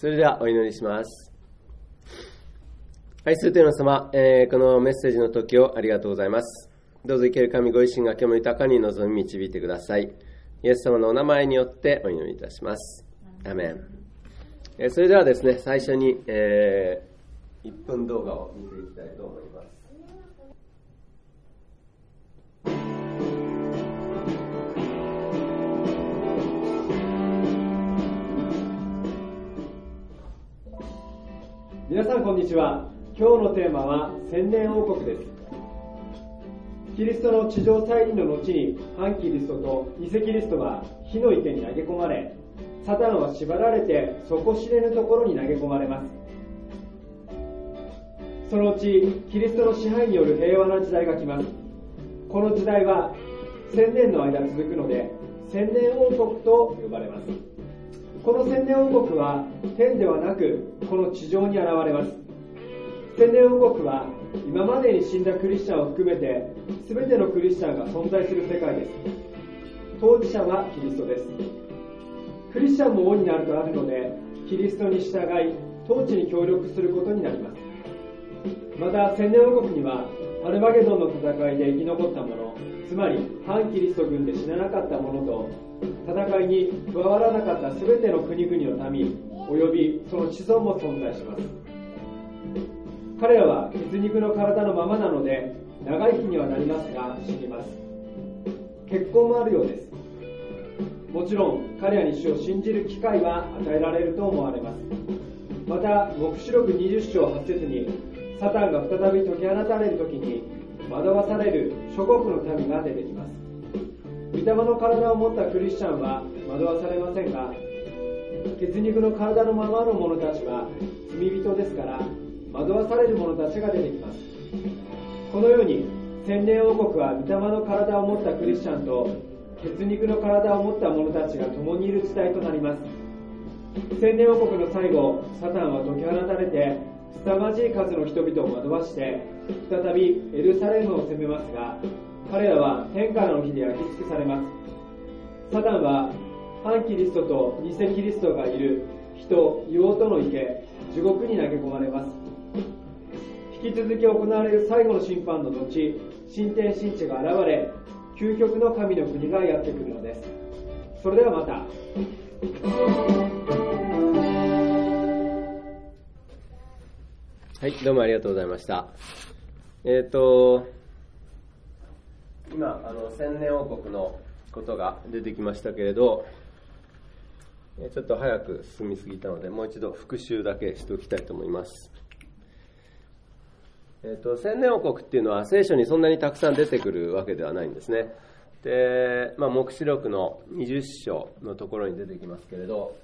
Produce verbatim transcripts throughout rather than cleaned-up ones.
それではお祈りします。愛する天の様、えー、このメッセージの時をありがとうございます。どうぞ生ける神ご自身が今日も豊かに望み導いてください。イエス様のお名前によってお祈りいたします。アメン。えー、それではですね、最初に、えー、いっぷん動画を見ていきたいと思います。 皆さんこんにちは。今日のテーマは千年王国です。キリストの地上再臨の後に反キリストと偽キリストは火の池に投げ込まれ、サタンは縛られて底知れぬところに投げ込まれます。そのうちキリストの支配による平和な時代が来ます。この時代は千年の間続くので千年王国と呼ばれます。この千年王国は天ではなくこの地上に現れます。千年王国は今までに死んだクリスチャンを含めて全てのクリスチャンが存在する世界です。当事者はキリストです。クリスチャンも王になるとあるので、キリストに従い統治に協力することになります。また千年王国にはアルマゲドンの戦いで生き残った者、つまり反キリスト軍で死ななかった者と戦いに加わらなかった全ての国々の民およびその子孫も存在します。彼らは血肉の体のままなので長生きにはなりますが死にます。結婚もあるようです。もちろん彼らに主を信じる機会は与えられると思われます。また黙示録にじゅっ章はち節にサタンが再び解き放たれる時に惑わされる諸国の民が出てきます。御霊の体を持ったクリスチャンは惑わされませんが、血肉の体のままの者たちは罪人ですから惑わされる者たちが出てきます。このように千年王国は御霊の体を持ったクリスチャンと血肉の体を持った者たちが共にいる時代となります。千年王国の最後、サタンは解き放たれて凄まじい数の人々を惑わして再びエルサレムを攻めますが、彼らは天からの火で焼き尽くされます。サタンは反キリストと偽キリストがいる人、硫黄との池、地獄に投げ込まれます。引き続き行われる最後の審判の後、新天新地が現れ、究極の神の国がやってくるのです。それではまた。 はい、どうもありがとうございました。えっと、今、あの、千年王国のことが出てきましたけれど、ちょっと早く進みすぎたので、もう一度復習だけしておきたいと思います。えっと、千年王国っていうのは聖書にそんなにたくさん出てくるわけではないんですね。で、まあ、黙示録のにじゅっ章のところに出てきますけれど、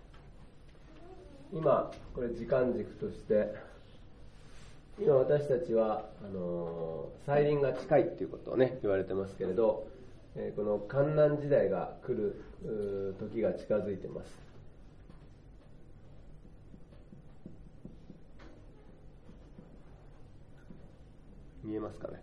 今、これ時間軸として、今私たちはあの再臨が近いっていうことをね言われてますけれど、えー、この患難時代が来る時が近づいてます。見えますかね。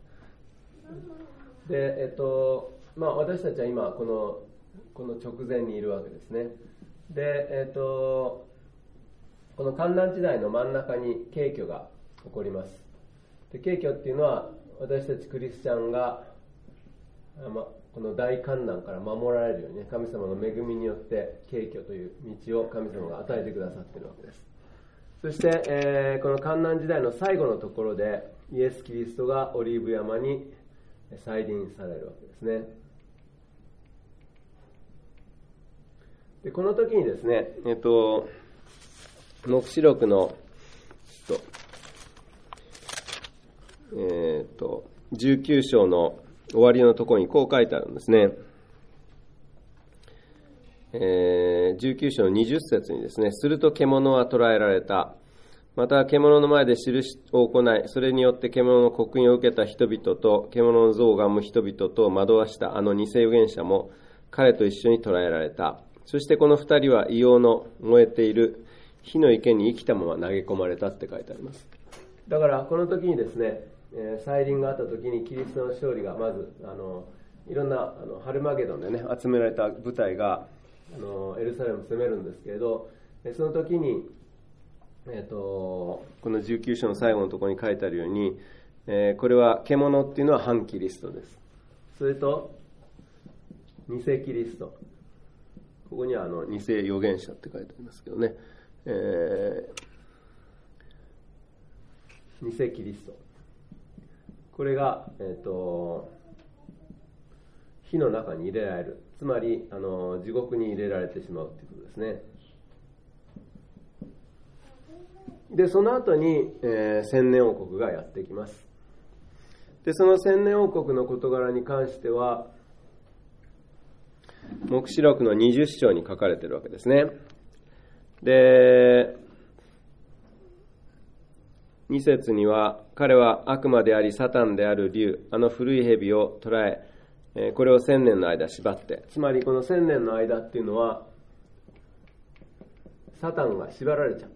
で、えっとまあ私たちは今このこの直前にいるわけですね。で、えっとこの患難時代の真ん中に景挙が起こります。で、景挙っていうのは私たちクリスチャンが、ま、この大患難から守られるようにね、神様の恵みによって景挙という道を神様が与えてくださっているわけです。そして、えー、この患難時代の最後のところでイエス・キリストがオリーブ山に再臨されるわけですね。で、この時にですね、えっと黙示録のちょっとえー、とじゅうきゅう章の終わりのところにこう書いてあるんですね。えー、じゅうきゅう章のにじゅっ節にですね、すると獣は捕らえられた。また獣の前で印を行い、それによって獣の刻印を受けた人々と獣の像を拝む人々と惑わしたあの偽預言者も彼と一緒に捕らえられた。そしてこの二人は硫黄の燃えている火の池に生きたまま投げ込まれたって書いてあります。だからこの時にですね、再臨があった時にキリストの勝利がまずあのいろんなあのハルマゲドンでね集められた部隊があのエルサレムを攻めるんですけれど、その時にえー、とこのじゅうきゅう章の最後のところに書いてあるように、えー、これは獣っていうのは反キリストです。それと偽キリスト、ここにはあの偽預言者って書いてありますけどね、えー、偽キリスト、これが、えー、と火の中に入れられる、つまりあの地獄に入れられてしまうということですね。でその後に、えー、千年王国がやってきます。でその千年王国の事柄に関しては黙示録のにじゅう章に書かれているわけですね。でに節には、彼は悪魔でありサタンである竜、あの古い蛇を捕らえ、これを千年の間縛って、つまりこの千年の間っていうのはサタンが縛られちゃう、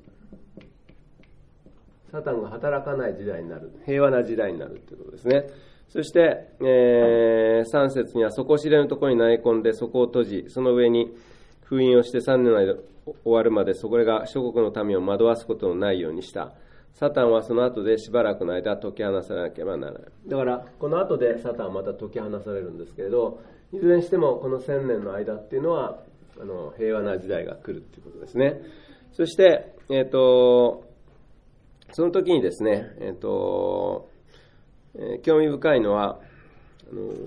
サタンが働かない時代になる、平和な時代になるということですね。そして、えー、さん節には、底知れぬところに投げ込んでそこを閉じ、その上に封印をしてさんねんの間終わるまでそこが諸国の民を惑わすことのないようにした。サタンはその後でしばらくの間解き放さなければならない。だからこの後でサタンはまた解き放されるんですけれど、いずれにしてもこの千年の間っていうのはあの平和な時代が来るということですね。そして、えーと、その時にですね、えーとえー、興味深いのはあの、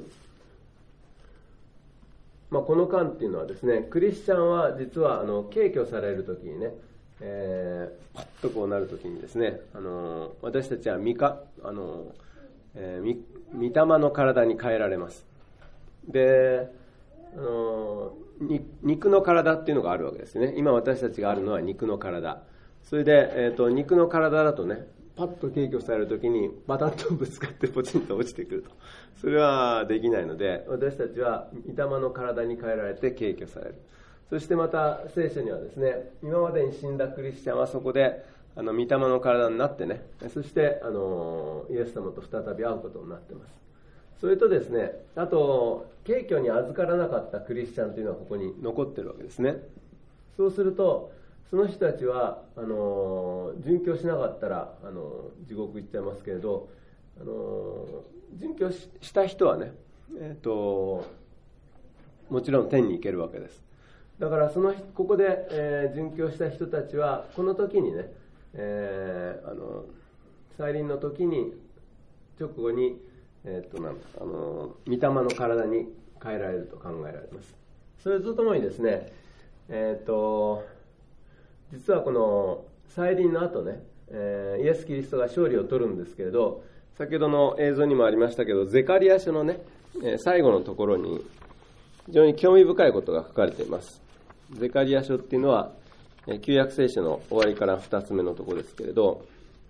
まあ、この間っていうのはですね、クリスチャンは実はあの敬虚される時にね、えー、パッとこうなるときにですね、あの私たちは御かあの、えー、御霊の体に変えられます。で、あの肉の体っていうのがあるわけですね。今私たちがあるのは肉の体。それで、えーと、肉の体だとね、パッと敬虚されるときにバタッとぶつかってポチンと落ちてくると、それはできないので、私たちは御霊の体に変えられて敬虚される。そしてまた聖書にはですね、今までに死んだクリスチャンはそこであの御霊の体になってね、そしてあのイエス様と再び会うことになっています。それとですね、あと敬虚に預からなかったクリスチャンというのはここに残っているわけですね。そうするとその人たちはあの殉教しなかったらあの地獄行っちゃいますけれど、あの殉教した人はね、えーと、もちろん天に行けるわけです。だからそのここで、えー、殉教した人たちはこの時にね、えー、あの再臨の時に直後に、えー、となんあの御霊の体に変えられると考えられます。それとともにですね、えー、と実はこの再臨の後ね、えー、イエス・キリストが勝利を取るんですけれど、先ほどの映像にもありましたけど、ゼカリヤ書のね、えー、最後のところに非常に興味深いことが書かれています。ゼカリヤ書っていうのは旧約聖書の終わりからふたつめのところですけれど、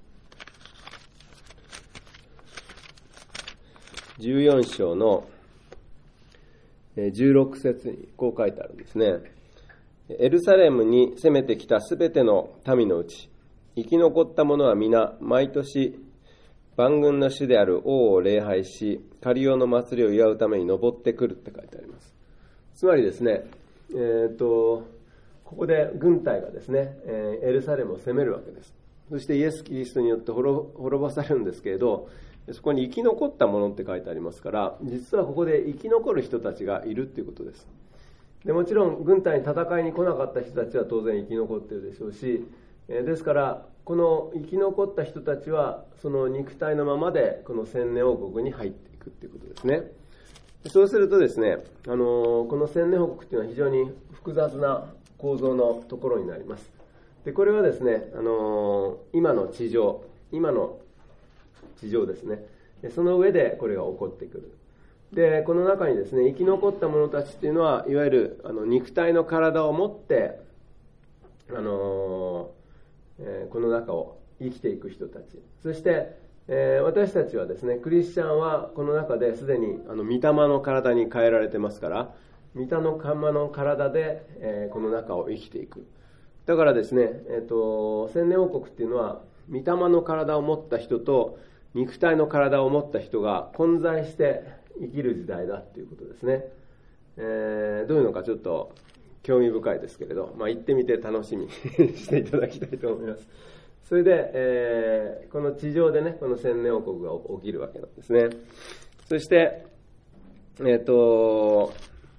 じゅうよん章のじゅうろく節にこう書いてあるんですね。エルサレムに攻めてきたすべての民のうち、生き残った者は皆毎年万軍の主である王を礼拝し、狩用の祭りを祝うために登ってくるって書いてあります。つまりですね、えー、とここで軍隊がですね、えー、エルサレムを攻めるわけです。そしてイエス・キリストによって滅ぼされるんですけれど、そこに生き残ったものって書いてありますから、実はここで生き残る人たちがいるっていうことです。でもちろん軍隊に戦いに来なかった人たちは当然生き残っているでしょうし、えー、ですからこの生き残った人たちはその肉体のままでこの千年王国に入っていくっていうことですね。そうするとですね、あのー、この千年王国というのは非常に複雑な構造のところになります。でこれはですね、あのー、今の地上今の地上ですね、その上でこれが起こってくる。でこの中にですね、生き残った者たちというのはいわゆるあの肉体の体を持って、あのーえー、この中を生きていく人たち、そしてえー、私たちはですね、クリスチャンはこの中ですでにあの御霊の体に変えられてますから、御霊の体で、えー、この中を生きていく。だからですね、えーと、千年王国っていうのは御霊の体を持った人と肉体の体を持った人が混在して生きる時代だっていうことですね。えー、どういうのかちょっと興味深いですけれど、まあ、行ってみて楽しみにしていただきたいと思います。 それで、えー、この地上でね、この千年王国が起きるわけなんですね。そして、えっと、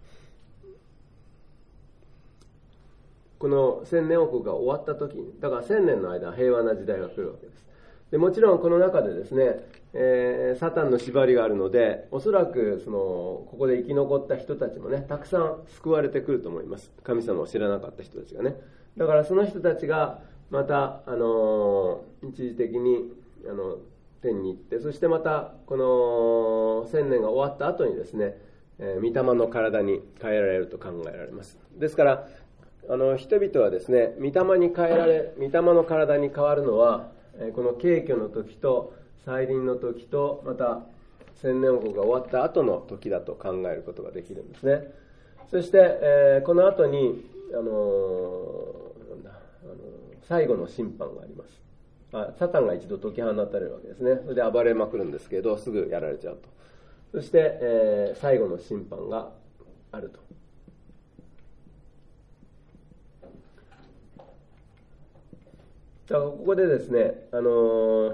この千年王国が終わった時に、だから千年の間平和な時代が来るわけです。でもちろんこの中でですね、えー、サタンの縛りがあるので、おそらくそのここで生き残った人たちもね、たくさん救われてくると思います。神様を知らなかった人たちがね。だからその人たちがまた、あのー、一時的にあの天に行って、そしてまたこの千年が終わった後にですね、えー、御霊の体に変えられると考えられます。ですからあの人々はですね、御霊に変えられ、御霊の体に変わるのは、この景挙の時と再臨の時と、また千年王国が終わった後の時だと考えることができるんですね。そして、えー、この後に、あのー、なんだ、あのー、最後の審判があります。あ、サタンが一度解き放たれるわけですね。それで暴れまくるんですけど、すぐやられちゃうと。そして、えー、最後の審判があると。ここでですね、あの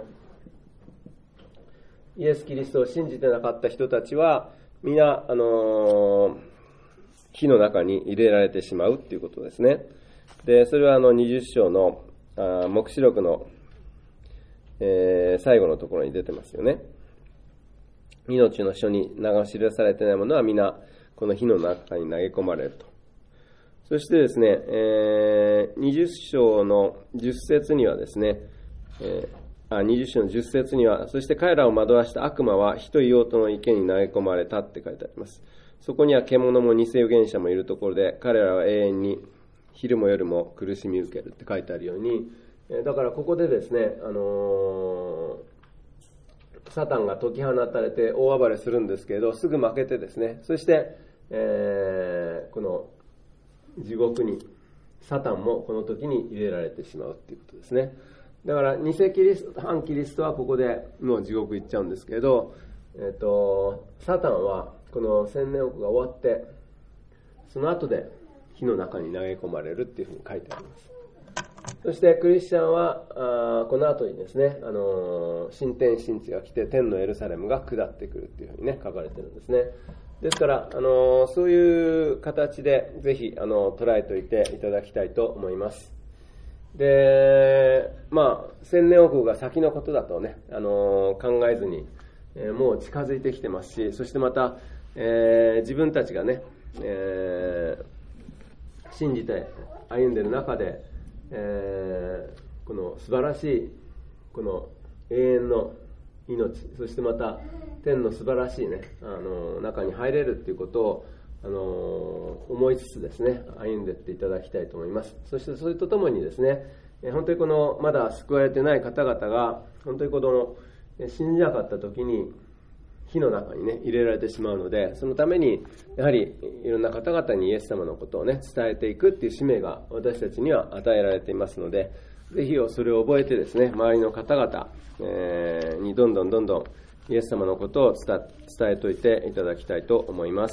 イエス・キリストを信じてなかった人たちは皆、あの火の中に入れられてしまうっていうことですね。で、それはあのにじゅっ章のあ黙示録の、えー、最後のところに出てますよね。命の書に名が記されてないものは皆この火の中に投げ込まれると。そしてですね、えー、にじゅっ章のじゅっ節にはですね、えー、あにじゅっ章のじゅっ節には、そして彼らを惑わした悪魔は火と硫黄との池に投げ込まれたって書いてあります。そこには獣も偽預言者もいるところで、彼らは永遠に昼も夜も苦しみ受けるって書いてあるように、だからここでですね、あのー、サタンが解き放たれて大暴れするんですけれど、すぐ負けてですね、そして、えー、この地獄にサタンもこの時に入れられてしまうということですね。だから偽キリスト、反キリストはここでもう地獄行っちゃうんですけど、えっと、サタンはこの千年王国が終わってその後で火の中に投げ込まれるっていうふうに書いてあります。そしてクリスチャンはあこの後にですね、あの新天新地が来て天のエルサレムが下ってくるっていうふうにね書かれてるんですね。ですから、あのそういう形でぜひあの捉えておいていただきたいと思います。で、まあ千年王国が先のことだとね、あの考えずに、えー、もう近づいてきてますし、そしてまた、えー、自分たちがね、えー、信じて歩んでいる中で、えー、この素晴らしいこの永遠の命、そしてまた天の素晴らしいね、あの中に入れるということをあの思いつつですね、歩んでいっていただきたいと思います。そしてそれとともにですね、本当にこのまだ救われてない方々が本当にこの信じなかった時に火の中にね入れられてしまうので、そのためにやはりいろんな方々にイエス様のことをね伝えていくっていう使命が私たちには与えられていますので、ぜひそれを覚えてですね、周りの方々、えー、にどんどんどんどんイエス様のことを伝えといていただきたいと思います。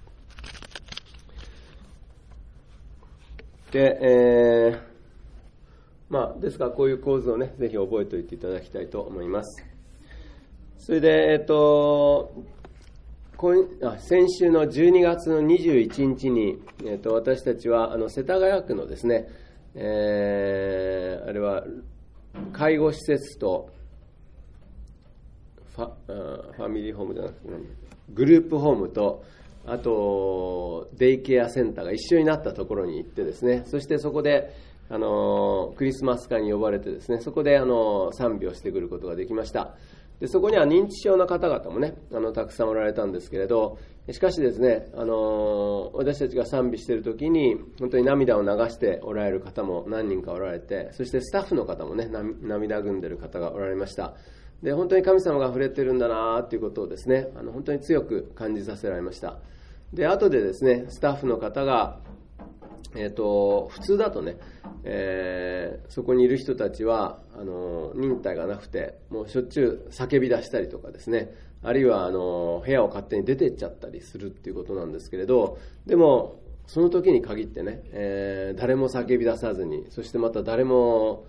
で、えー、まあですからこういう構図をねぜひ覚えておいていただきたいと思います。それで、えっと、今あ先週のじゅうにがつのにじゅういちにちに、えっと、私たちはあの世田谷区のですね、えー、あれは介護施設とファ、ファミリーホームじゃなくてグループホームとあとデイケアセンターが一緒になったところに行ってですね、そしてそこであのクリスマス会に呼ばれてですね、そこであの賛美をしてくることができました。でそこには認知症の方々もねあのたくさんおられたんですけれど、しかしですね、あの私たちが賛美している時に本当に涙を流しておられる方も何人かおられて、そしてスタッフの方もね涙ぐんでいる方がおられました。で本当に神様が触れてるんだなということをですね、あの本当に強く感じさせられました。で後でですね、スタッフの方がえー、と普通だとね、えー、そこにいる人たちはあの忍耐がなくてもうしょっちゅう叫び出したりとかですね、あるいはあの部屋を勝手に出てっちゃったりするっていうことなんですけれど、でもその時に限ってね、えー、誰も叫び出さずに、そしてまた誰も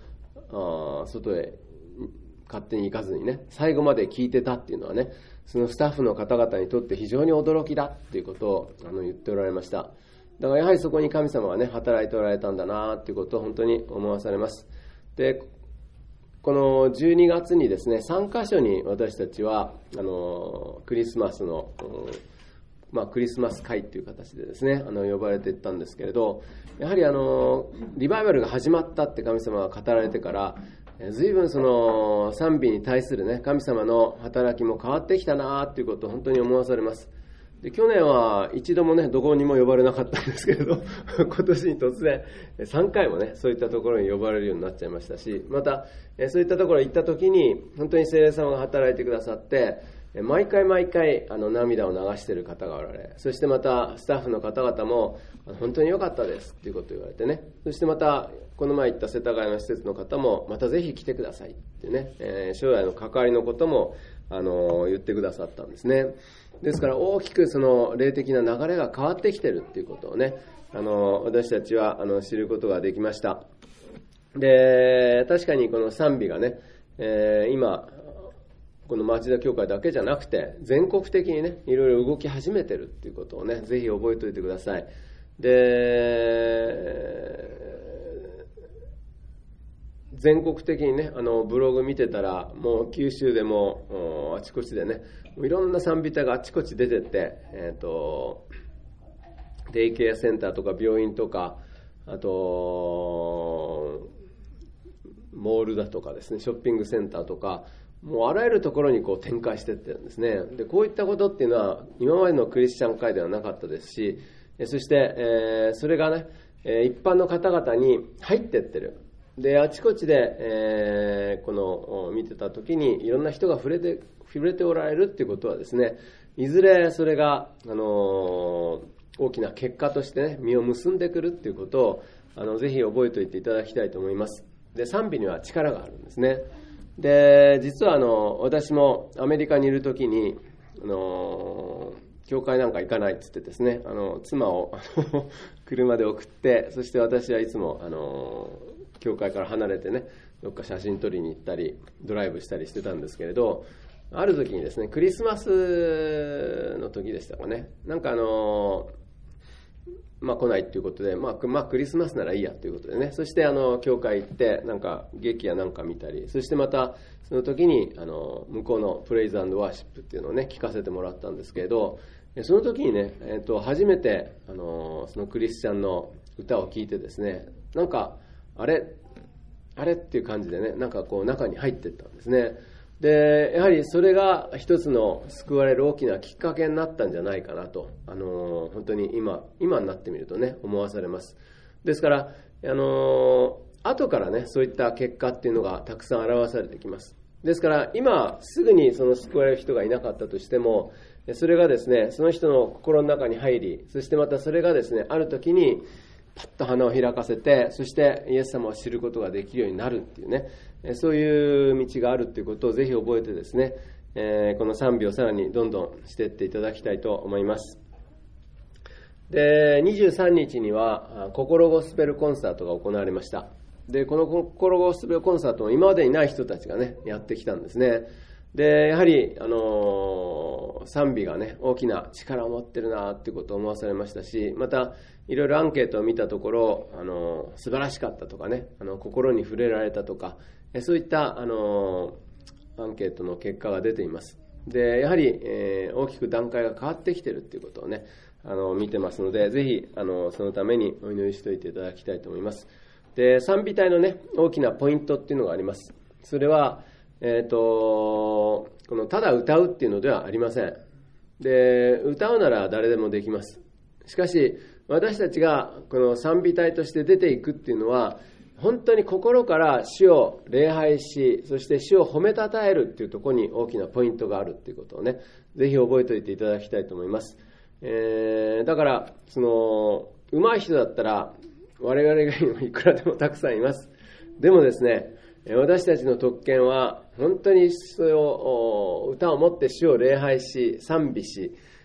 あ外へ勝手に行かずにね、最後まで聞いてたっていうのはね、そのスタッフの方々にとって非常に驚きだっていうことをあの言っておられました。だからやはりそこに神様がね、働いておられたんだなっていうことを本当に思わされます。で、このじゅうにがつにですね、さんかしょに私たちはあのクリスマスの、うんまあ、クリスマス会という形でですね、あの呼ばれていったんですけれど、やはりあのリバイバルが始まったって神様が語られてから、随分その賛美に対するね、神様の働きも変わってきたなということを本当に思わされます。で、去年は一度もね、どこにも呼ばれなかったんですけれど、今年に突然さんかいもね、そういったところに呼ばれるようになっちゃいましたし、またそういったところに行った時に本当に聖霊様が働いてくださって、毎回毎回あの涙を流している方がおられ、そしてまたスタッフの方々も本当に良かったですっていうことを言われてね、そしてまたこの前行った世田谷の施設の方もまたぜひ来てくださいっていうね、えー、将来の関わりのこともあの言ってくださったんですね。ですから大きくその霊的な流れが変わってきてるっていうことをね、あの私たちはあの知ることができました。で、確かにこの賛美がね、えー、今この町田教会だけじゃなくて全国的にね、いろいろ動き始めてるっていうことをね、ぜひ覚えておいてください。で、全国的にね、あのブログ見てたら、もう九州でもあちこちでね、いろんな賛美隊があちこち出てって、えーと、デイケアセンターとか病院とか、あとモールだとかですね、ショッピングセンターとか、もうあらゆるところにこう展開していってるんですね。で、こういったことっていうのは今までのクリスチャン会ではなかったですし、そして、えー、それがね、一般の方々に入っていってる。で、あちこちで、えー、この見てた時にいろんな人が触れて触れておられるっていうことはですね、いずれそれが、あのー、大きな結果としてね、実を結んでくるっていうことをあのぜひ覚えておいていただきたいと思います。で、賛美には力があるんですね。で、実はあの私もアメリカにいる時に、あの教会なんか行かないって言ってですね、あの妻をあの車で送って、そして私はいつもあの教会から離れてね、どっか写真撮りに行ったりドライブしたりしてたんですけれど、ある時にですね、クリスマスの時でしたかね、なんかあのまあ来ないっていうことで、まあ、まあクリスマスならいいやということでね、そしてあの教会行ってなんか劇やなんか見たり、そしてまたその時にあの向こうのプレイズ&ワーシップっていうのをね聞かせてもらったんですけれど、その時にね、えー、と初めてあのそのクリスチャンの歌を聴いてですね、なんかあれあれっていう感じでね、なんかこう中に入っていったんですね。で、やはりそれが一つの救われる大きなきっかけになったんじゃないかなと、あの本当に今今になってみるとね思わされます。ですからあの後からねそういった結果っていうのがたくさん表されてきます。ですから今すぐにその救われる人がいなかったとしても、それがですねその人の心の中に入り、そしてまたそれがですねある時にパッと花を開かせて、そしてイエス様を知ることができるようになるっていうね、そういう道があるっていうことをぜひ覚えてですね、えー、この賛美をさらにどんどんしていっていただきたいと思います。で、にじゅうさんにちには心ゴスペルコンサートが行われました。で、この心ゴスペルコンサートも今までにない人たちがねやってきたんですね。で、やはり、あのー、賛美がね大きな力を持ってるなっていうことを思わされましたし、またいろいろアンケートを見たところ、あのー、素晴らしかったとかね、あの心に触れられたとか、そういった、あのー、アンケートの結果が出ています。で、やはり、えー、大きく段階が変わってきてるっていうことをね、あの見てますので、ぜひあのそのためにお祈りしておいていただきたいと思います。で、賛美隊のね大きなポイントっていうのがあります。それはえーと、このただ歌うっていうのではありません。で、歌うなら誰でもできます。しかし私たちがこの賛美隊として出ていくっていうのは、本当に心から主を礼拝し、そして主を褒めたたえるっていうところに大きなポイントがあるっていうことをね、ぜひ覚えておいていただきたいと思います。えー、だからその上手い人だったら我々が今いくらでもたくさんいます。でもですね、私たちの特権は本当にそれを歌をもって主を礼拝し賛美し、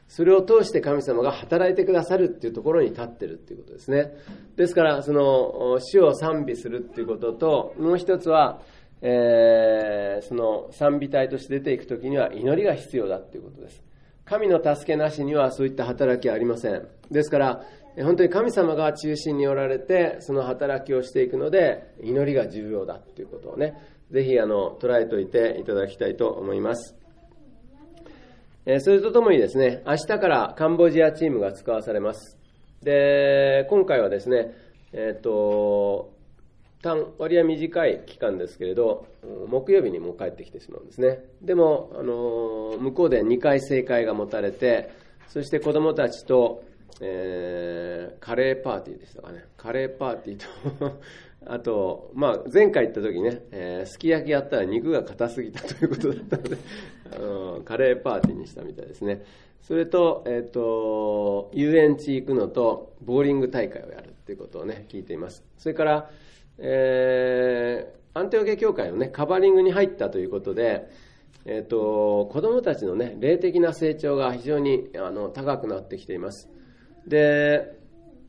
それを通して神様が働いてくださるっていうところに立ってるっていうことですね。ですからその主を賛美するっていうことと、もう一つは、えー、その賛美隊として出ていくときには祈りが必要だっていうことです。神の助けなしにはそういった働きはありません。ですから本当に神様が中心におられてその働きをしていくので、祈りが重要だっていうことをね、ぜひあの捉えておいていただきたいと思います。えー、それとともにですね、明日からカンボジアチームが使わされます。で、今回はですね、えっと、短割合短い期間ですけれど、木曜日にもう帰ってきてしまうんですね。でも、あの、向こうでにかい正会が持たれて、そして子供たちと、えー、カレーパーティーでしたかね。カレーパーティーと、あと、まあ、前回行った時ね、えー、すき焼きやったら肉が硬すぎたということだったので、あのカレーパーティーにしたみたいですね。それと、えっと、遊園地行くのと、ボーリング大会をやるっていうことをね、聞いています。それから、えー、アンテオケ教会のね、カバリングに入ったということで、えっと、子供たちのね、霊的な成長が非常にあの高くなってきています。で、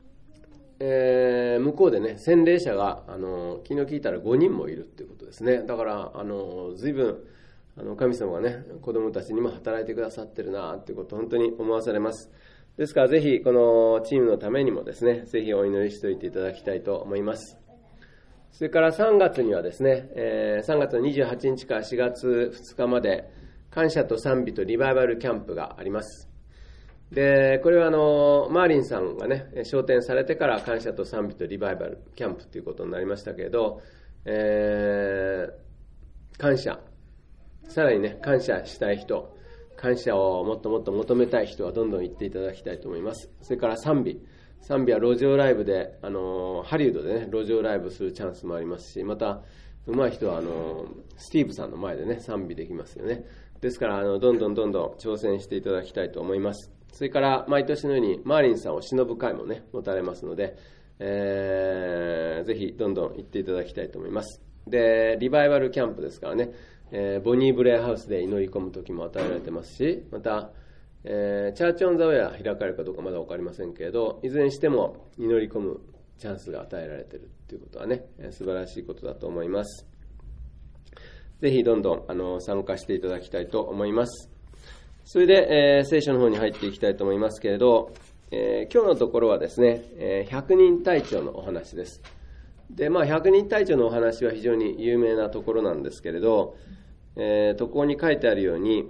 えー、向こうでね、洗礼者があの昨日聞いたらごにんもいるっていうことですね。だからあの随分あの神様がね、子供たちにも働いてくださってるなっていうことを本当に思わされます。ですからぜひこのチームのためにもですね、ぜひお祈りしておいていただきたいと思います。それからさんがつにはですね、えー、さんがつのにじゅうはちにちからしがつふつかまで感謝と賛美とリバイバルキャンプがあります。で、これはあのマーリンさんがね、昇天されてから感謝と賛美とリバイバルキャンプということになりましたけれど、えー、感謝、さらにね、感謝したい人、感謝をもっともっと求めたい人はどんどん言っていただきたいと思います。それから賛美、賛美は路上ライブで、あのハリウッドでね、路上ライブするチャンスもありますし、また上手い人はあのスティーブさんの前でね、賛美できますよね。ですからあのどんどんどんどん挑戦していただきたいと思います。それから毎年のようにマーリンさんを偲ぶ会もね、持たれますので、えー、ぜひどんどん行っていただきたいと思います。で、リバイバルキャンプですからね、えー、ボニー・ブレアハウスで祈り込む時も与えられてますし、また、えー、チャーチオンザウェア開かれるかどうかまだ分かりませんけれど、いずれにしても祈り込むチャンスが与えられているということはね、素晴らしいことだと思います。ぜひどんどんあの参加していただきたいと思います。それで、えー、聖書の方に入っていきたいと思いますけれど、えー、今日のところはですね、えー、ひゃくにん隊長のお話です。で、まあ、ひゃくにん隊長のお話は非常に有名なところなんですけれど、えー、とここに書いてあるように、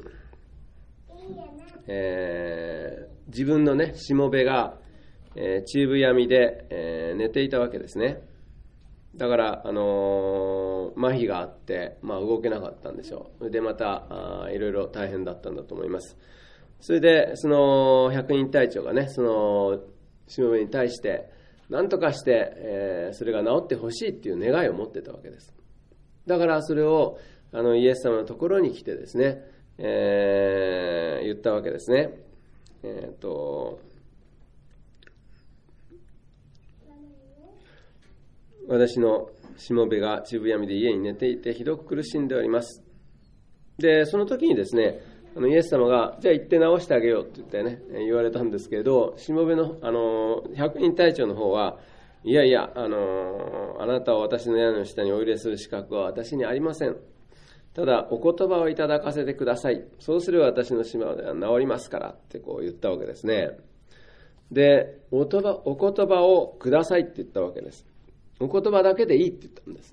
えー、自分のね、しもべが、えー、中部闇で、えー、寝ていたわけですね。だから、あのー、麻痺があって、まあ、動けなかったんでしょう。それでまたあいろいろ大変だったんだと思います。それでそのひゃくにん隊長がね、そのしもべに対して何とかして、えー、それが治ってほしいっていう願いを持ってたわけです。だからそれをあのイエス様のところに来てですね、えー、言ったわけですね。えーと私のしもべが中部闇で家に寝ていてひどく苦しんでおります。で、その時にですね、あのイエス様がじゃあ行って治してあげようって言ってね、言われたんですけれど、しもべのあのひゃくにん隊長の方はいやいや、あのあなたを私の屋根の下にお入れする資格は私にありません。ただお言葉をいただかせてください。そうすれば私のしもべは治りますからってこう言ったわけですね。で、お言葉、お言葉をくださいって言ったわけです。お言葉だけでいいって言ったんです。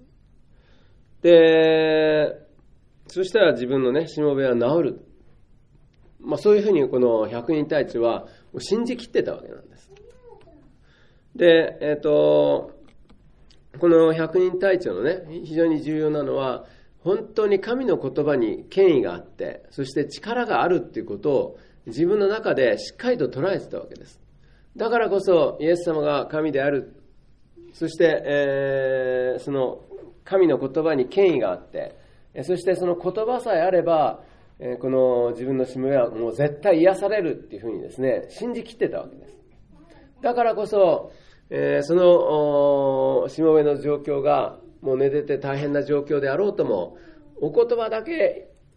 で、そしたら自分のね、しもべは治る。まあそういうふうにこのひゃくにん隊長は信じきってたわけなんです。で、えっと、このひゃくにん隊長のね、非常に重要なのは、本当に神の言葉に権威があって、そして力があるっていうことを自分の中でしっかりと捉えてたわけです。だからこそイエス様が神である。そして、えー、その神の言葉に権威があって、そしてその言葉さえあれば、えー、この自分のしもべはもう絶対癒されるっていうふうにですね、信じきってたわけです。だからこそ、えー、そのしもべの状況がもう寝てて大変な状況であろうとも、お言葉だけ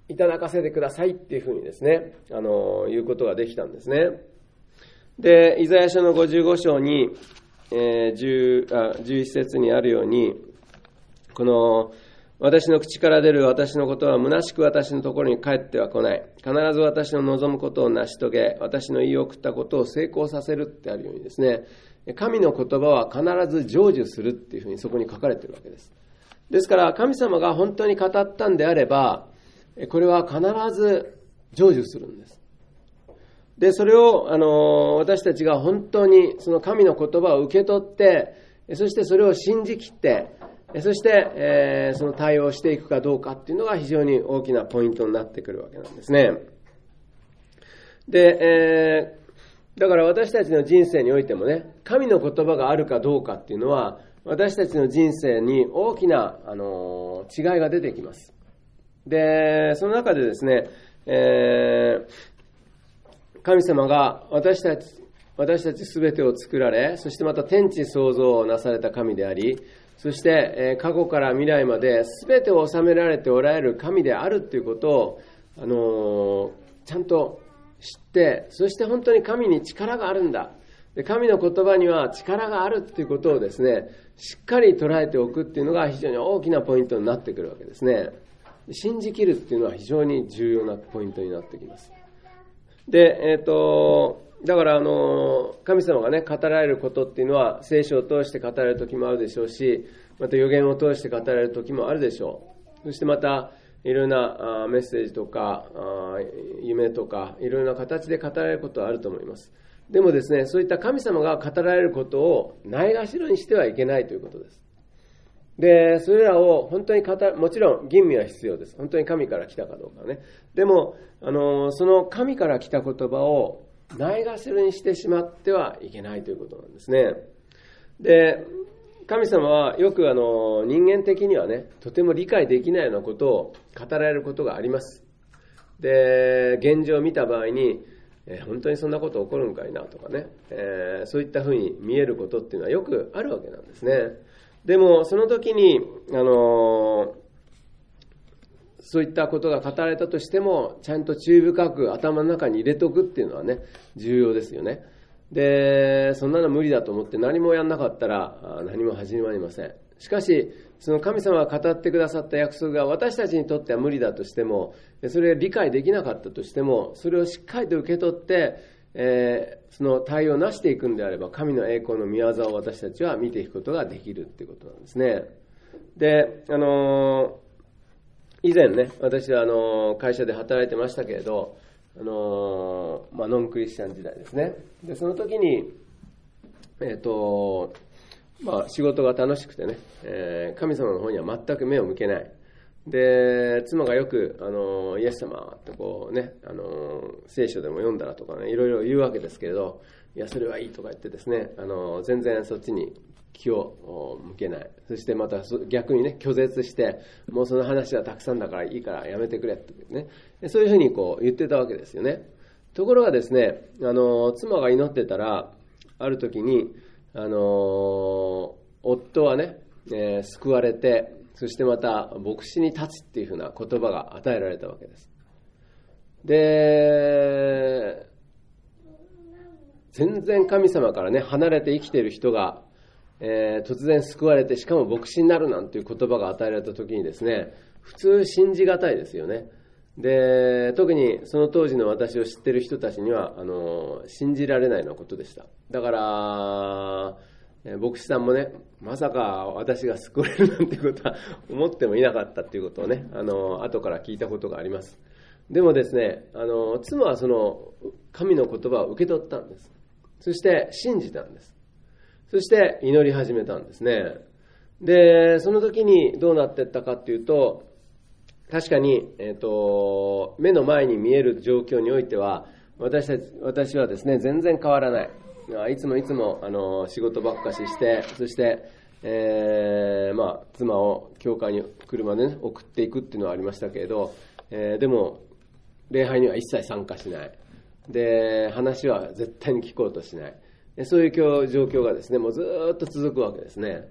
いただかせてくださいっていうふうにですね、あの、言うことができたんですね。で、イザヤ書のごじゅうご章に、えー、10あじゅういち節にあるように、この、私の口から出る私のことは虚しく私のところに帰っては来ない。必ず私の望むことを成し遂げ、私の言い送ったことを成功させるってあるようにですね、神の言葉は必ず成就するっていうふうにそこに書かれているわけです。ですから神様が本当に語ったんであれば、これは必ず成就するんです。で、それを、あの、私たちが本当にその神の言葉を受け取って、そしてそれを信じきって、そして、えー、その対応していくかどうかっていうのが非常に大きなポイントになってくるわけなんですね。で、えー、だから私たちの人生においてもね、神の言葉があるかどうかっていうのは、私たちの人生に大きな、あのー、違いが出てきます。で、その中でですね、えー、神様が私たち、私たちすべてを作られ、そしてまた天地創造をなされた神であり、そして、えー、過去から未来まで全てを治められておられる神であるということを、あのー、ちゃんと知って、そして本当に神に力があるんだ。で、神の言葉には力があるということをですね、しっかり捉えておくっていうのが非常に大きなポイントになってくるわけですね。信じきるっていうのは非常に重要なポイントになってきます。で、えっと、だからあの、神様がね、語られることっていうのは聖書を通して語られる時もあるでしょうし、また預言を通して語られる時もあるでしょう。そしてまた、いろんなメッセージとか、夢とか、いろんな形で語られることはあると思います。でもですね、そういった神様が語られることをないがしろにしてはいけないということです。で、それらを本当に語る、もちろん吟味は必要です。本当に神から来たかどうかね。でも、あの、その神から来た言葉をないがしろにしてしまってはいけないということなんですね。で、神様はよくあの、人間的にはね、とても理解できないようなことを語られることがあります。で、現状を見た場合に、えー、本当にそんなこと起こるんかいなとかね、えー、そういったふうに見えることっていうのはよくあるわけなんですね。でもその時に、あのー、そういったことが語られたとしてもちゃんと注意深く頭の中に入れとくっていうのはね、重要ですよね。で、そんなの無理だと思って何もやんなかったら何も始まりません。しかしその神様が語ってくださった約束が私たちにとっては無理だとしても、それを理解できなかったとしても、それをしっかりと受け取って、えー、その対応をなしていくんであれば、神の栄光の御業を私たちは見ていくことができるっていうことなんですね。で、あのー、以前ね、私はあのー、会社で働いてましたけれど、あのーまあ、ノンクリスチャン時代ですね。で、その時に、えっと、まあ、仕事が楽しくてね、えー、神様の方には全く目を向けない。で、妻がよく、あの、イエス様ってこうね、あの、聖書でも読んだらとかね、いろいろ言うわけですけれど、いや、それはいいとか言ってですね、あの、全然そっちに気を向けない。そしてまた逆にね、拒絶して、もうその話はたくさんだからいいからやめてくれってね、そういうふうにこう言ってたわけですよね。ところがですね、あの、妻が祈ってたら、ある時に、あの、夫はね、えー、救われて、そしてまた牧師に立つっていうふうな言葉が与えられたわけです。で、全然神様からね、離れて生きている人が、えー、突然救われて、しかも牧師になるなんていう言葉が与えられた時にですね、普通信じがたいですよね。で、特にその当時の私を知っている人たちには、あの、信じられないようなことでした。だから、牧師さんもね、まさか私が救われるなんてことは思ってもいなかったっていうことをね、あの、後から聞いたことがあります。でもですね、あの、妻はその、神の言葉を受け取ったんです。そして信じたんです。そして祈り始めたんですね。で、その時にどうなっていったかっていうと、確かに、えっと、目の前に見える状況においては、私たち、私はですね、全然変わらない。いつもいつもあの仕事ばっかしして、そして、えー、まあ妻を教会に車で、ね、送っていくっていうのはありましたけれど、えー、でも礼拝には一切参加しない。で、話は絶対に聞こうとしない。そういう状況がですね、もうずっと続くわけですね。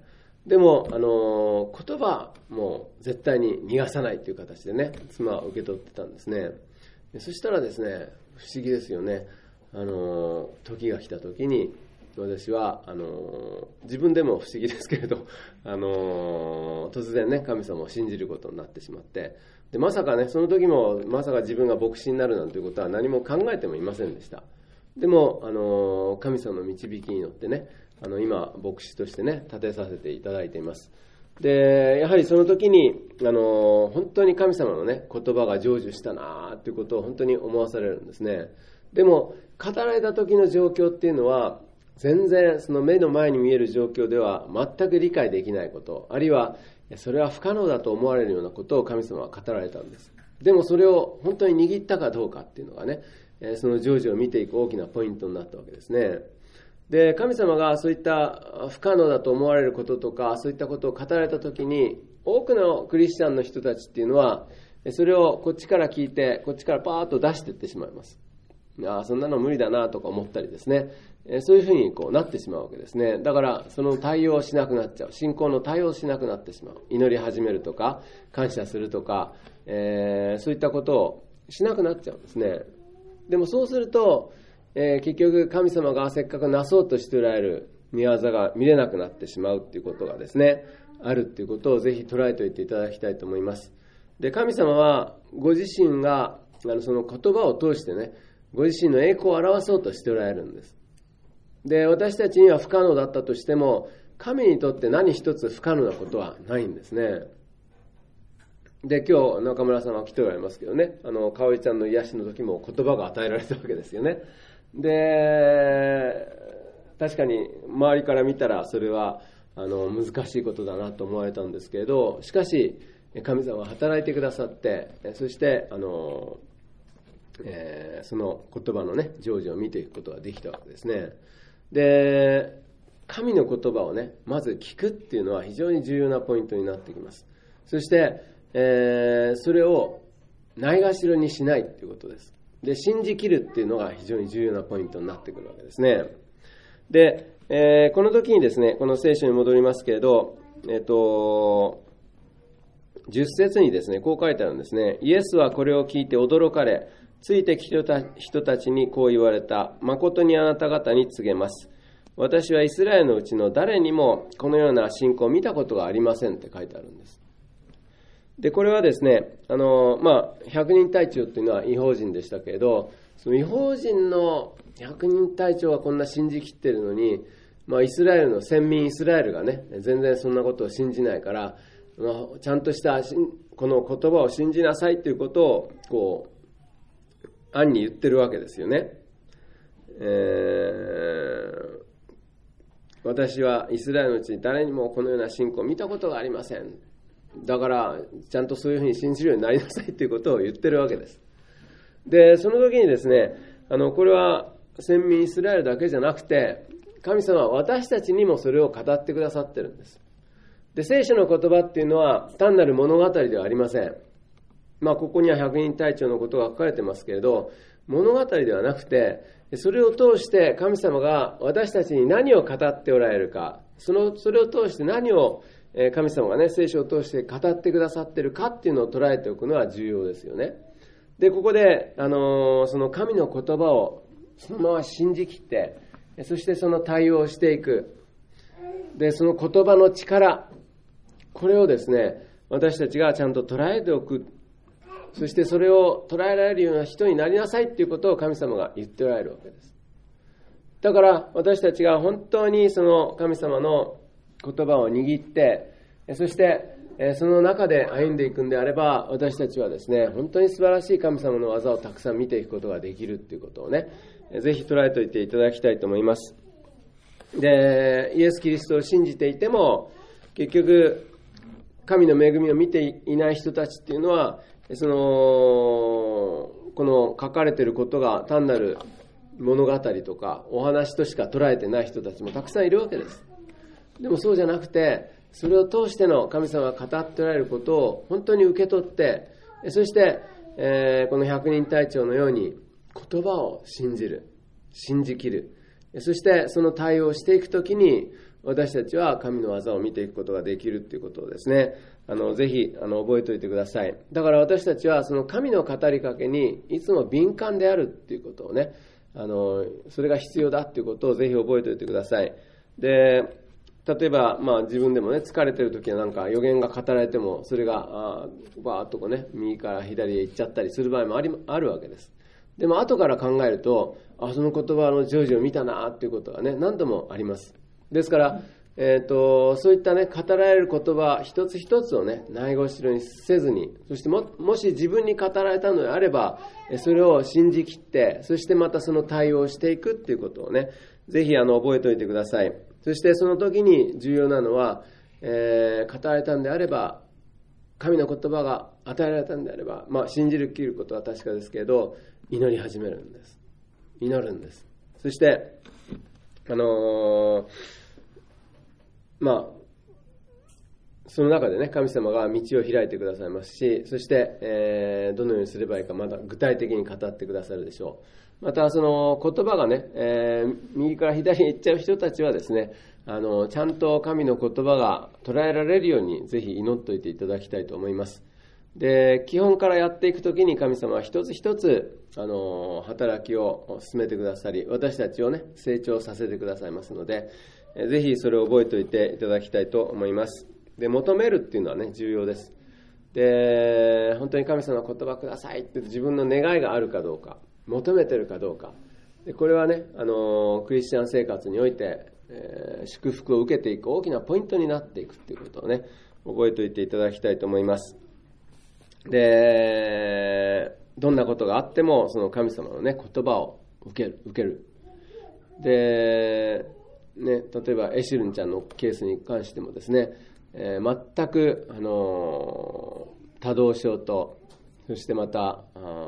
でも、あのー、言葉も絶対に逃がさないという形でね、妻は受け取ってたんですね。そしたらですね、不思議ですよね。あのー、時が来た時に、私はあのー、自分でも不思議ですけれど、あのー、突然ね、神様を信じることになってしまって、でまさかね、その時もまさか自分が牧師になるなんていうことは何も考えてもいませんでした。でも、あのー、神様の導きによってね、あの今牧師としてね立てさせていただいています。でやはりその時にあの本当に神様のね言葉が成就したなということを本当に思わされるんですね。でも語られた時の状況っていうのは全然その目の前に見える状況では全く理解できないこと、あるいはそれは不可能だと思われるようなことを神様は語られたんです。でもそれを本当に握ったかどうかっていうのがね、その成就を見ていく大きなポイントになったわけですね。で神様がそういった不可能だと思われることとかそういったことを語られたときに、多くのクリスチャンの人たちっていうのはそれをこっちから聞いてこっちからパーッと出していってしまいます。ああそんなの無理だなとか思ったりですね、そういうふうにこうなってしまうわけですね。だからその対応をしなくなっちゃう、信仰の対応をしなくなってしまう、祈り始めるとか感謝するとか、えー、そういったことをしなくなっちゃうんですね。でもそうするとえー、結局神様がせっかくなそうとしておられる御業が見れなくなってしまうっていうことがですねあるっていうことをぜひ捉えておいていただきたいと思います。で神様はご自身があのその言葉を通してねご自身の栄光を表そうとしておられるんです。で私たちには不可能だったとしても神にとって何一つ不可能なことはないんですね。で今日中村さんは来ておられますけどね、あのかおりちゃんの癒しの時も言葉が与えられたわけですよね。で確かに周りから見たらそれはあの難しいことだなと思われたんですけれど、しかし神様は働いてくださって、そしてあの、えー、その言葉のね成就を見ていくことができたわけですね。で神の言葉をねまず聞くっていうのは非常に重要なポイントになってきます。そして、えー、それをないがしろにしないっていうことです。で信じきるっていうのが非常に重要なポイントになってくるわけですね。で、えー、この時にですねこの聖書に戻りますけれど、えっとじゅっ節にですねこう書いてあるんですね。イエスはこれを聞いて驚かれ、ついてきた人たちにこう言われた。誠にあなた方に告げます。私はイスラエルのうちの誰にもこのような信仰を見たことがありませんって書いてあるんです。でこれはですねあの、まあ、百人隊長というのは異邦人でしたけれど、その異邦人の百人隊長がこんな信じきっているのに、まあ、イスラエルの先民イスラエルがね全然そんなことを信じないから、まあ、ちゃんとしたこの言葉を信じなさいということをこう暗に言ってるわけですよね。えー、私はイスラエルのうちに誰にもこのような信仰を見たことがありません。だからちゃんとそういうふうに信じるようになりなさいということを言ってるわけです。でその時にですねあのこれは先民イスラエルだけじゃなくて神様は私たちにもそれを語ってくださってるんです。で聖書の言葉っていうのは単なる物語ではありません。まあここには百人隊長のことが書かれてますけれど、物語ではなくてそれを通して神様が私たちに何を語っておられるか、そのそれを通して何を神様がね聖書を通して語ってくださっているかっていうのを捉えておくのは重要ですよね。でここで、あのー、その神の言葉をそのまま信じきって、そしてその対応をしていく。でその言葉の力、これをですね私たちがちゃんと捉えておく。そしてそれを捉えられるような人になりなさいっていうことを神様が言っておられるわけです。だから私たちが本当にその神様の言葉を握って、そしてその中で歩んでいくんであれば、私たちはですね本当に素晴らしい神様の技をたくさん見ていくことができるっていうことをねぜひ捉えておいていただきたいと思います。でイエス・キリストを信じていても結局神の恵みを見ていない人たちっていうのはそのこの書かれていることが単なる物語とかお話としか捉えてない人たちもたくさんいるわけです。でもそうじゃなくて、それを通しての神様が語っておられることを本当に受け取って、そして、えー、この百人隊長のように言葉を信じる、信じきる、そしてその対応をしていくときに私たちは神の技を見ていくことができるということをですね、あのぜひあの覚えておいてください。だから私たちはその神の語りかけにいつも敏感であるということをね、あのそれが必要だということをぜひ覚えておいてください。で、例えば、まあ、自分でもね、疲れてる時はなんか予言が語られても、それがあバーッとこうね、右から左へ行っちゃったりする場合もありあるわけです。でも後から考えると、あ、その言葉の成就を見たなっていうことがね、何度もあります。ですから、えーと、そういったね、語られる言葉一つ一つをね、ないごしろにせずに、そして も, もし自分に語られたのであれば、それを信じきって、そしてまたその対応をしていくっていうことをね、ぜひあの覚えておいてください。そしてその時に重要なのは、えー、語られたんであれば、神の言葉が与えられたんであれば、まあ信じる切ることは確かですけれど、祈り始めるんです。祈るんです。そして、あのー、まあ、その中でね、神様が道を開いてくださいますし、そして、えー、どのようにすればいいか、まだ具体的に語ってくださるでしょう。また、その言葉がね、えー、右から左に行っちゃう人たちはですね、あの、ちゃんと神の言葉が捉えられるように、ぜひ祈っておいていただきたいと思います。で、基本からやっていくときに神様は一つ一つ、あの、働きを進めてくださり、私たちをね、成長させてくださいますので、ぜひそれを覚えておいていただきたいと思います。で、求めるっていうのはね、重要です。で、本当に神様の言葉くださいって自分の願いがあるかどうか、求めてるかどうか。で、これはね、あの、クリスチャン生活において、えー、祝福を受けていく大きなポイントになっていくっていうことをね、覚えておいていただきたいと思います。で、どんなことがあっても、その神様のね、言葉を受ける、受ける。で、ね、例えばエシルンちゃんのケースに関してもですね、えー、全く、あのー、多動症と、そしてまた、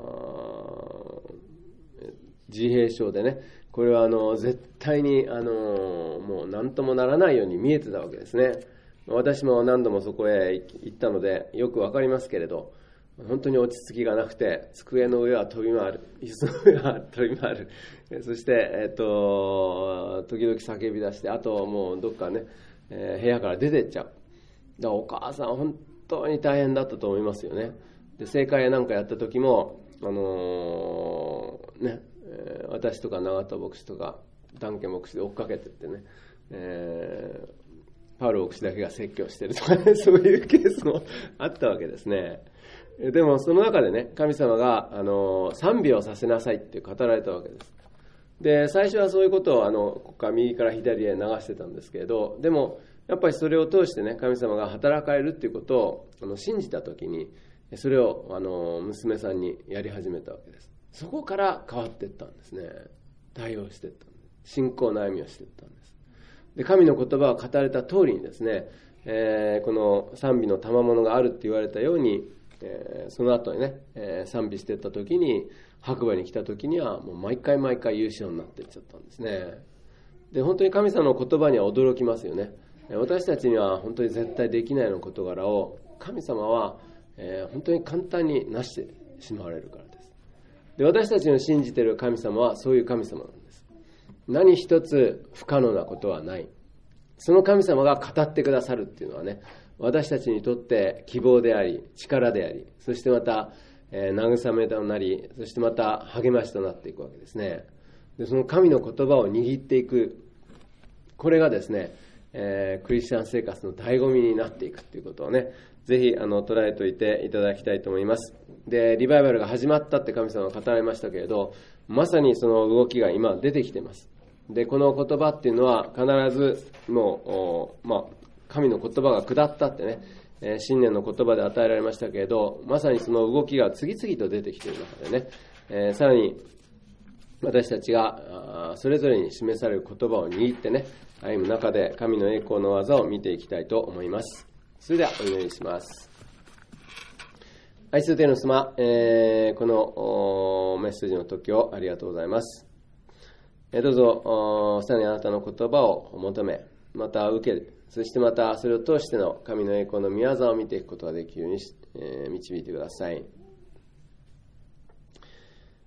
自閉症でね、これはあの絶対に、あのー、もう何ともならないように見えてたわけですね。私も何度もそこへ行ったのでよくわかりますけれど、本当に落ち着きがなくて、机の上は飛び回る、椅子の上は飛び回る、そして、えっと、時々叫び出して、あともうどっかね、えー、部屋から出てっちゃう。だからお母さん本当に大変だったと思いますよね。で、正解なんかやった時も、あのー、ね、えー、私とか永田牧師とか、ダンケ牧師で追っかけてってね、えー、パウロ牧師だけが説教してるとかね、そういうケースもあったわけですね。でもその中でね、神様が、あの、賛美をさせなさいって語られたわけです。で、最初はそういうことを、あの、ここから右から左へ流してたんですけれど、でも、やっぱりそれを通してね、神様が働かれるっていうことを、あの、信じたときに、それを、あの、娘さんにやり始めたわけです。そこから変わっていったんですね。対応していったんです。信仰の歩みをしていったんです。で、神の言葉を語られた通りにですね、えー、この賛美の賜物があるって言われたように、えー、その後にね、えー、賛美していった時に、白馬に来た時にはもう毎回毎回優勝になっていっちゃったんですね。で、本当に神様の言葉には驚きますよね。私たちには本当に絶対できないような事柄を神様は、えー、本当に簡単になしてしまわれるからです。で、私たちの信じている神様はそういう神様なんです。何一つ不可能なことはない。その神様が語ってくださるっていうのはね、私たちにとって希望であり、力であり、そしてまた、えー、慰めとなり、そしてまた励ましとなっていくわけですね。で、その神の言葉を握っていく、これがですね、えー、クリスチャン生活の醍醐味になっていくということをね、ぜひあの捉えておいていただきたいと思います。で、リバイバルが始まったって神様は語られましたけれど、まさにその動きが今出てきています。で、この言葉っていうのは必ずもう、まあ、神の言葉が下ったってね、えー、新年の言葉で与えられましたけれど、まさにその動きが次々と出てきている中でね、えー、さらに私たちがそれぞれに示される言葉を握ってね、歩む中で神の栄光の技を見ていきたいと思います。それではお祈りします。愛する天の様、えー、このメッセージの時をありがとうございます。えー、どうぞさらにあなたの言葉を求め、また受ける、そしてまたそれを通しての神の栄光の御業を見ていくことができるように、えー、導いてください。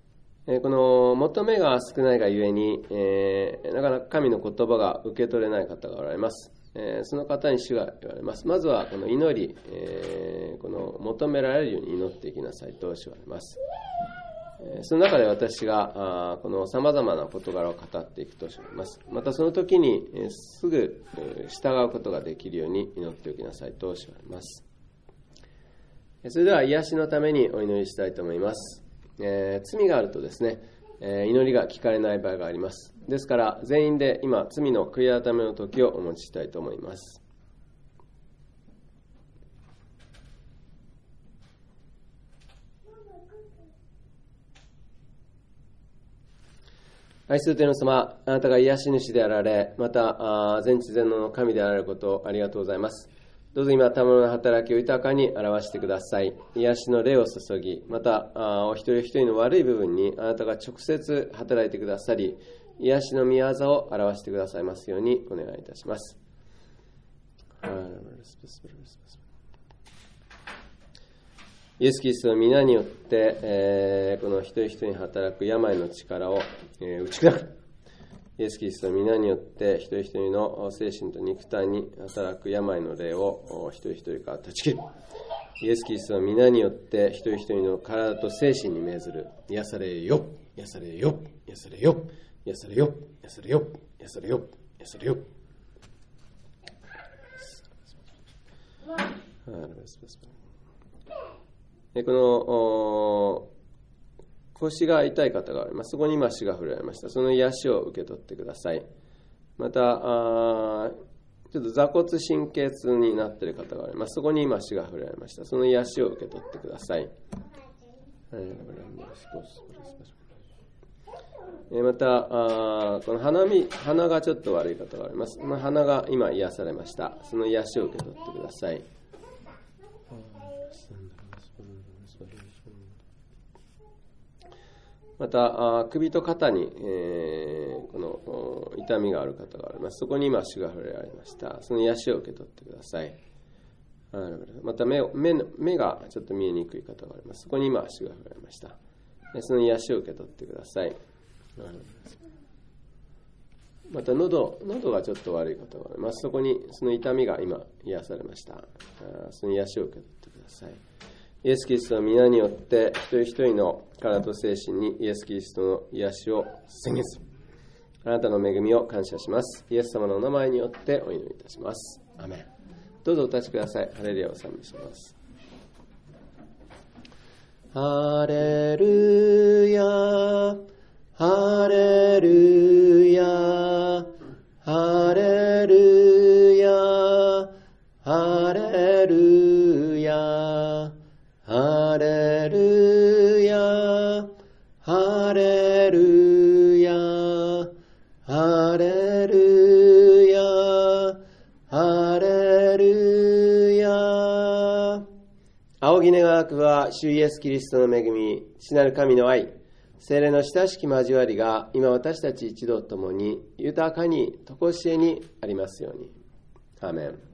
この求めが少ないがゆえに、えー、なかなか神の言葉が受け取れない方がおられます。えー、その方に主が言われます。まずはこの祈り、えー、この求められるように祈っていきなさいと主は言われます。えー、その中で私があこの様々な事柄を語っていくと主は言われます。またその時に、えー、すぐ、えー、従うことができるように祈っておきなさいと主は言われます。それでは癒しのためにお祈りしたいと思います。えー、罪があるとですね、えー、祈りが聞かれない場合があります。ですから全員で今罪の悔い改めの時をお持ちしたいと思います。愛する天の様、あなたが癒し主であられ、また全知全能の神であられることをありがとうございます。どうぞ今、賜物の働きを豊かに表してください。癒しの霊を注ぎ、またお一人一人の悪い部分にあなたが直接働いてくださり、癒しの御業を表してくださいますようにお願いいたします。イエス・キリストの皆によって、えー、この一人一人に働く病の力を、えー、打ち砕く。イエス・キリストの皆によって一人一人の精神と肉体に働く病の霊を一人一人から断ち切る。イエス・キリストの皆によって一人一人の体と精神に命ずる。癒されよ、癒されよ、癒されよ、癒されよ、癒されよ、癒されよ、癒されよ。この腰が痛い方があります。そこに今足が触れられました。その癒しを受け取ってください。またあちょっと座骨神経痛になっている方があります。そこに今足が触れられました。その癒しを受け取ってください。またあこの 鼻, 鼻がちょっと悪い方があります。鼻が今癒されました。その癒しを受け取ってください。また首と肩に、えー、この痛みがある方があります。そこに今足が触れられました。その癒しを受け取ってください。また 目, 目, 目がちょっと見えにくい方があります。そこに今足が触れられました。その癒しを受け取ってください。また 喉, 喉がちょっと悪い方があります。そこにその痛みが今癒されました。その癒しを受け取ってください。イエス・キリストの皆によって一人一人の体と精神にイエス・キリストの癒しを宣言する。あなたの恵みを感謝します。イエス様のお名前によってお祈りいたします。アメン。どうぞお立ちください。ハレルヤを賛美します。ハレルヤ、ハレルヤ、ハレルヤ、ハレルヤ、ハレルヤ、ハレルヤ、ハレルヤ、ハレルヤ。仰ぎ願わくは主イエスキリストの恵み、父なる神の愛、聖霊の親しき交わりが今私たち一同ともに豊かに常しえにありますように。アーメン。